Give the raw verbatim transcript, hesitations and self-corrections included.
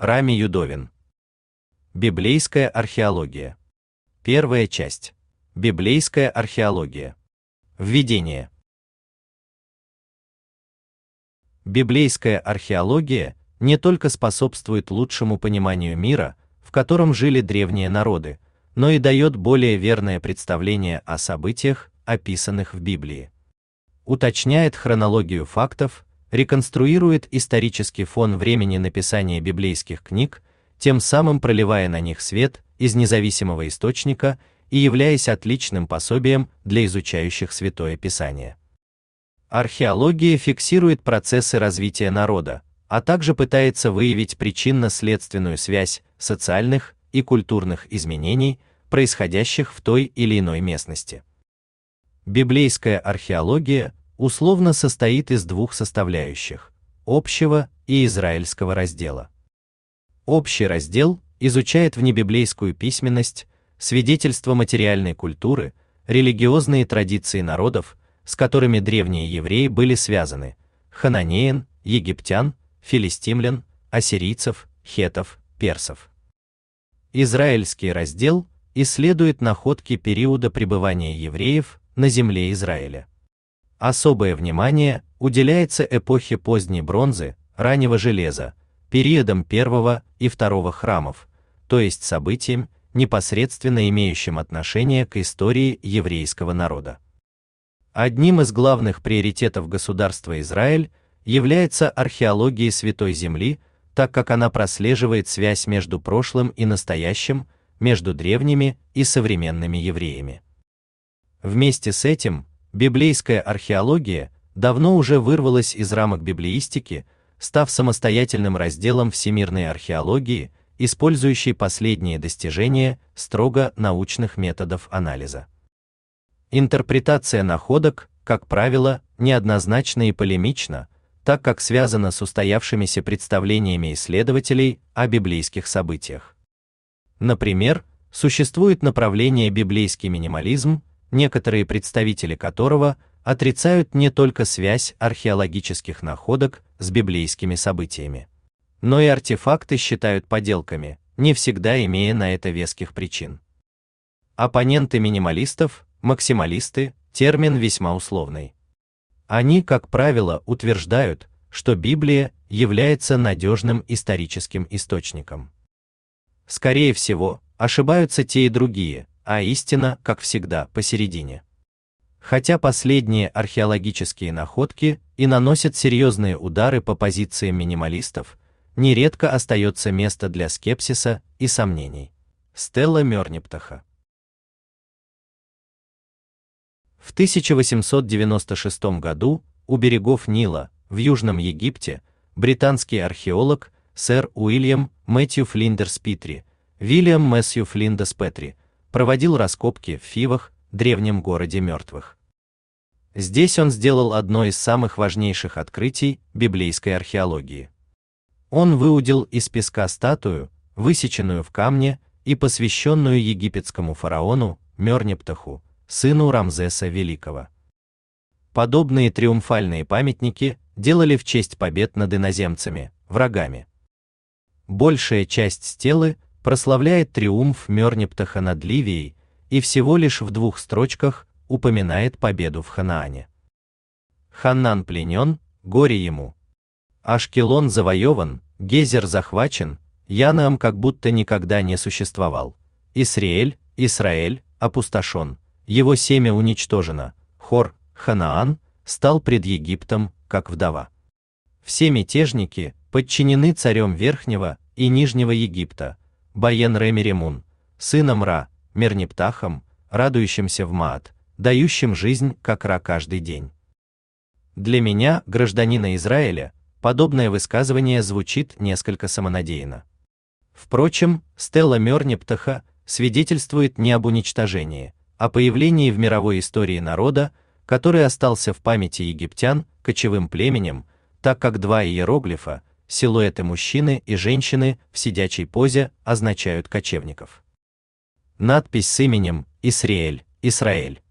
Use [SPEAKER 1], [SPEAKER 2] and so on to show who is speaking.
[SPEAKER 1] Рами Юдовин. Библейская археология. Первая часть. Библейская археология. Введение. Библейская археология не только способствует лучшему пониманию мира, в котором жили древние народы, но и дает более верное представление о событиях, описанных в Библии. Уточняет хронологию фактов, реконструирует исторический фон времени написания библейских книг, тем самым проливая на них свет из независимого источника и являясь отличным пособием для изучающих Святое Писание. Археология фиксирует процессы развития народа, а также пытается выявить причинно-следственную связь социальных и культурных изменений, происходящих в той или иной местности. Библейская археология условно состоит из двух составляющих – общего и израильского раздела. Общий раздел изучает внебиблейскую письменность, свидетельства материальной культуры, религиозные традиции народов, с которыми древние евреи были связаны – хананеян, египтян, филистимлян, ассирийцев, хеттов, персов. Израильский раздел исследует находки периода пребывания евреев на земле Израиля. Особое внимание уделяется эпохе поздней бронзы, раннего железа, периодам первого и второго храмов, то есть событиям, непосредственно имеющим отношение к истории еврейского народа. Одним из главных приоритетов государства Израиль является археология Святой Земли, так как она прослеживает связь между прошлым и настоящим, между древними и современными евреями. Вместе с этим, библейская археология давно уже вырвалась из рамок библеистики, став самостоятельным разделом всемирной археологии, использующей последние достижения строго научных методов анализа. Интерпретация находок, как правило, неоднозначна и полемична, так как связана с устоявшимися представлениями исследователей о библейских событиях. Например, существует направление библейский минимализм, некоторые представители которого отрицают не только связь археологических находок с библейскими событиями, но и артефакты считают подделками, не всегда имея на это веских причин. Оппоненты минималистов, максималисты, термин весьма условный. Они, как правило, утверждают, что Библия является надежным историческим источником. Скорее всего, ошибаются те и другие, а истина, как всегда, посередине. Хотя последние археологические находки и наносят серьезные удары по позициям минималистов, нередко остается место для скепсиса и сомнений. Стелла Мёрниптаха. В тысяча восемьсот девяносто шестом году у берегов Нила, в Южном Египте, британский археолог сэр Уильям Мэтью Флиндерс Петри, Вильям Мэсью Флиндерс Петри, проводил раскопки в Фивах, древнем городе мертвых. Здесь он сделал одно из самых важнейших открытий библейской археологии. Он выудил из песка статую, высеченную в камне и посвященную египетскому фараону Мёрниптаху, сыну Рамзеса Великого. Подобные триумфальные памятники делали в честь побед над иноземцами, врагами. Большая часть стелы прославляет триумф Мёрниптаха над Ливией и всего лишь в двух строчках упоминает победу в Ханаане. Ханан пленен, горе ему. Ашкелон завоеван, Гезер захвачен, Янаам как будто никогда не существовал. Исраэль, Израиль, опустошен, его семя уничтожено, Хор, Ханаан, стал пред Египтом, как вдова. Все мятежники подчинены царем Верхнего и Нижнего Египта, Баен-Ремеремун, сыном Ра, Мерниптахом, радующимся в Маат, дающим жизнь, как Ра каждый день. Для меня, гражданина Израиля, подобное высказывание звучит несколько самонадеянно. Впрочем, стелла Мёрниптаха свидетельствует не об уничтожении, а о появлении в мировой истории народа, который остался в памяти египтян кочевым племенем, так как два иероглифа, силуэты мужчины и женщины в сидячей позе, означают кочевников. Надпись с именем Исраэль, Израиль.